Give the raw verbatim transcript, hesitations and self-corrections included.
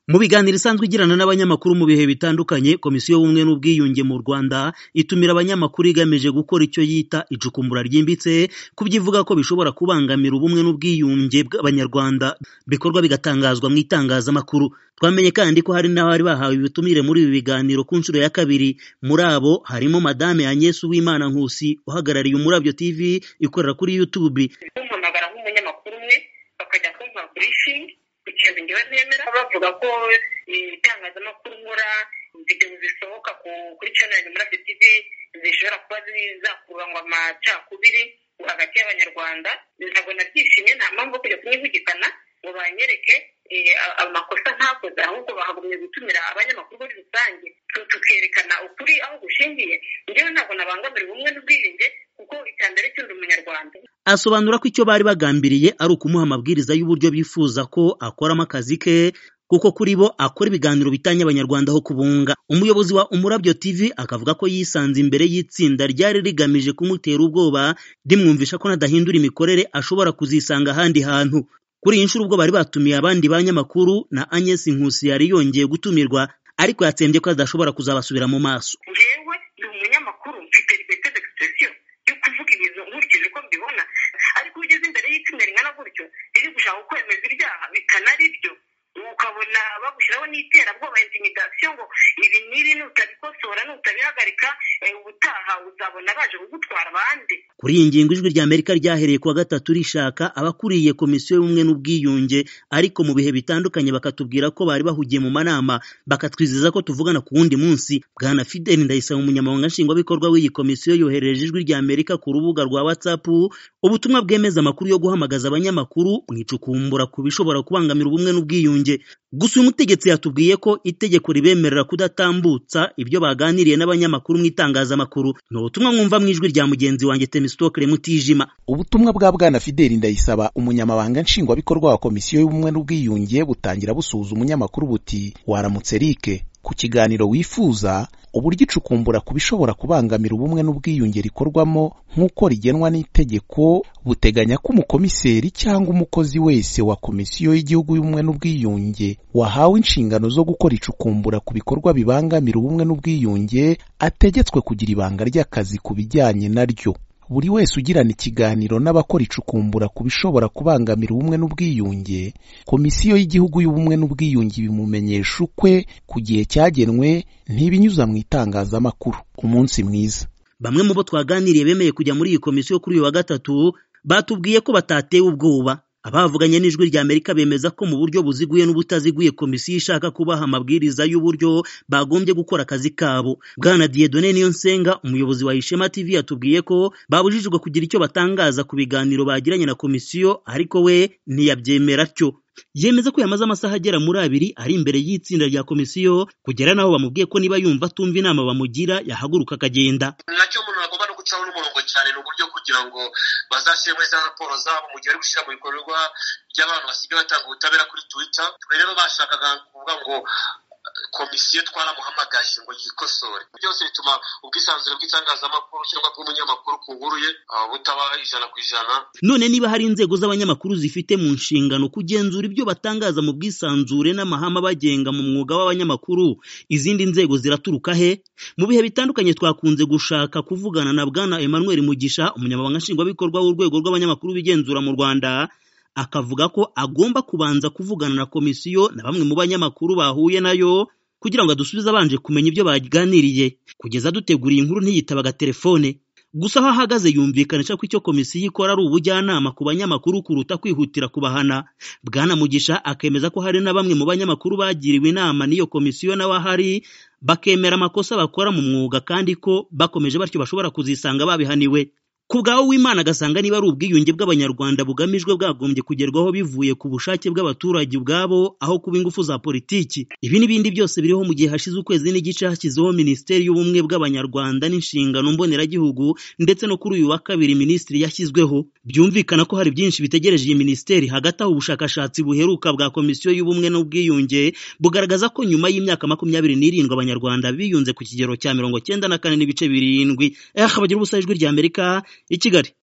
Mu biganiro isanzwe igirana n'abanyamakuru mu bihe bitandukanye, Komisiyo y'Ubumwe n'Ubwiyunge mu Rwanda itumira abanyamakuru igamije gukora icyo yita icukumbura ryimbitse ku byivuga ko bishobora kubangamira ubumwe n'ubwiyunge bw'Abanyarwanda, bikorwa bigatangazwa mu itangazamakuru. Twamenye kandi ko hari n'abari bahawe ibitumire muri ibi biganiro ku nshuro ya kabiri. Muri abo harimo Madame Agnes Uwimana Nkusi uhagarariye Umurabyo T V ikorera kuri YouTube. Umpamagara nk'umunyamakuru umwe bakajya kumpa briefing ikintu ngewe nemera, bavuga ko itangazamakuru nkora video zisohoka kuri channel Umurabyo T V zishobora kuba zizakurura ngo amacakubiri hagati y'Abanyarwanda. Ntabwo nabyishimye, nta mpamvu yo kujya kunyivugikana ngo banyereke amakosa ntakoze, ahubwo bahagumye gutumira abanyamakuru muri rusange tukerekana ukuri aho gushingiye. Ngewe ntabwo nabangamira ubumwe n'ubwiyunge kuko icyambere cy'undi Umunyarwanda. Asobanura ko icyo bari bagambiriye ari ukumuha amabwiriza y'uburyo bifuza ko akoramo akazi ke, kuko kuri bo akora ibiganiro bitanye Abanyarwanda aho kubunga. Umuyobozi wa Umurabyo T V akavuga ko yisanze imbere y'itsinda ryari rigamije kumutera ubwoba, rimwumvisha ko nadahindura imikorere ashobora kuzisanga ahandi hantu. Kuri iyi nshuro ubwo bari batumiye abandi banyamakuru na Agnes Nkusi yari yongeye gutumirwa, ariko yatsembye ko adashobora kuzabasubira mu maso. Njyewe ndi umunyamakuru, mfite liberté d'expression yo kuvuga ibintu nkurikije uko mbibona, ariko ugeze imbere y'itsinda ringana gutyo riri gushaka kwemeza ibyaha bikanari byo, ukabona bagushyiraho n'iterabwoba, intimidation, ngo ibi n'ibi nutabikosora nutabihagarika ubutaha uzabona baje kugutwara abandi. Kuri iyi ngingo ijwi rya Amerika ryahereye kuwa gatatu rishaka abakuriye Komisiyo y'Ubumwe n'Ubwiyunge, ariko mu bihe bitandukanye bakatubwira ko bari bahugiye mu manama, bakatwizeza ko tuvugana ku wundi munsi. Bwana Fidel Ndayisaba, umunyamabanga nshingwabikorwa w'iyi komisiyo, yohereje ijwi rya Amerika ku rubuga rwa WhatsApp ubutumwa bwemeza amakuru yo guhamagaza abanyamakuru mu icukumbura ku bishobora kubangamira ubumwe n'ubwiyunge. Gusa uyu mutegetsi yatubwiye ko itegeko ribemerera kudatambutsa ibyo baganiriye n'abanyamakuru mu itangazamakuru. Ni ubutumwa mwumva mu ijwi rya mugenzi wanjye Temistokle Mutijima. Ubutumwa bwa Bwana Fidel Ndayisaba, umunyamabanga nshingwabikorwa wa Komisiyo y'Ubumwe n'Ubwiyunge, butangira busuhuza umunyamakuru buti: waramutse Eric, ku kiganiro wifuza uburyo icukumbura ku bishobora kubangamira ubumwe n'ubwiyunge rikorwamo nk'uko rigenwa n'itegeko, buteganya ko umukomiseri cyangwa umukozi wese wa Komisiyo y'Igihugu y'Ubumwe n'Ubwiyunge wahawe inshingano zo gukora icukumbura ku bikorwa bibangamira ubumwe n'ubwiyunge ategetswe kugira ibanga ry'akazi ku bijyanye naryo. Buri wese ugirana ikiganiro n'abakora icukumbura ku bishobora kubangamira ubumwe n'ubwiyunge, Komisiyo y'Igihugu y'Ubumwe n'Ubwiyunge bimumenyesha ukwe ku gihe cyagenwe, ntibinyuza mu itangazamakuru. Umunsi mwiza. Bamwe mu bo twaganiriye bemeye kujya muri iyi komisiyo kuri uyu wa gatatu batubwiye ko batatewe ubwoba. Abavuganye n'ijwi rya Amerika bemeza ko mu buryo buziguye n'ubutaziguye komisiyo ishaka kubaha amabwiriza y'uburyo bagombye gukora akazi kabo. Bwana Dieudonné Niyonsenga, umuyobozi wa Ishema T V, yatubwiye ko babujijwe kugira icyo batangaza ku biganiro bagiranye na komisiyo, ariko we ntiyabyemera cyo. Yemeza ko yamaze amasaha agera muri abiri ari imbere y'itsinda rya komisiyo, kugera naho bamubwiye ko niba yumva atumva inama bamugira yahaguruka akagenda. Nacyo umuntu agomba no gucaho n'umurongo cyane n'uburyo kugira ngo bazashyire muri za raporo zabo mu gihe bari gushyira mu bikorwa by'abantu basigaye batanga ubutabera kuri Twitter. Twe rero bashakaga kuvuga ngo komisiyo twaramuhamagaje ngo yikosore. Byose bituma ubwisanzure bw'itangazamakuru cyangwa bw'umunyamakuru ku nkuru ye butaba ijana ku ijana. None niba hari inzego z'abanyamakuru zifite mu nshingano kugenzura ibyo batangaza mu bwisanzure n'amahame bagenga mu mwuga w'abanyamakuru, izindi nzego ziraturuka he? Mu bihe bitandukanye twakunze gushaka kuvugana na Bwana Emmanuel Mugisha, umunyamabanga nshingwabikorwa w'urwego rw'abanyamakuru bigenzura mu Rwanda, akavuga ko agomba kubanza kuvugana na komisiyo na bamwe mu banyamakuru bahuye nayo kugira ngo adusubize abanje kumenya ibyo baganiriye. Kugeza duteguriye inkuru ntiyitabaga telefone. Gusa aho ahagaze yumvikanisha ko icyo komisiyo ikora ari ubujyanama ku banyamakuru kuruta kwihutira kubahana. Bwana Mugisha akemeza ko hari na bamwe mu banyamakuru bagiriwe inama n'iyo komisiyo nawe ahari bakemera amakosa bakora mu mwuga, kandi ko bakomeje batyo bashobora kuzisanga babihaniwe. Ku bwawe Uwimana agasanga niba ari ubwiyunge bw'Abanyarwanda bugamijwe bwagombye kugerwaho bivuye ku bushake bw'abaturage ubwabo aho kuba ingufu za politiki. Ibi n'ibindi byose biriho mu gihe hashize ukwezi n'igice hashyizeho Minisiteri y'Ubumwe bw'Abanyarwanda n'inshingano mboneragihugu, ndetse no kuri uyu wa kabiri minisitiri yashyizweho. Byumvikana ko hari byinshi bitegereje iyi minisiteri. Hagati aho ubushakashatsi buheruka bwa Komisiyo y'Ubumwe n'Ubwiyunge bugaragaza ko nyuma y'imyaka makumyabiri n'irindwi Abanyarwanda biyunze ku kigero cya mirongo cyenda na kane n'ibice birindwi. Eh, bagira ubusa ijwi rya Amerika i Kigali.